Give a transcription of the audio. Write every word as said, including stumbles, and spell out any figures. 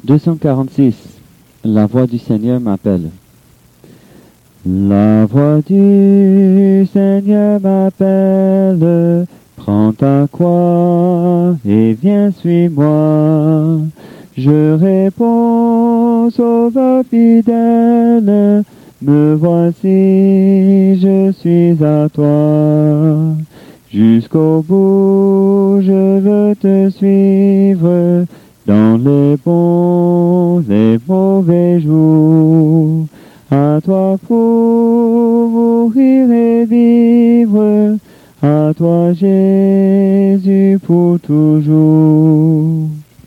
deux cent quarante-six. La voix du Seigneur m'appelle. La voix du Seigneur m'appelle, prends ta croix et viens suis-moi. Je réponds, Sauveur fidèle, me voici, je suis à toi. Jusqu'au bout, je veux te suivre, dans les bons, les mauvais jours. À toi pour mourir et vivre, à toi Jésus pour toujours.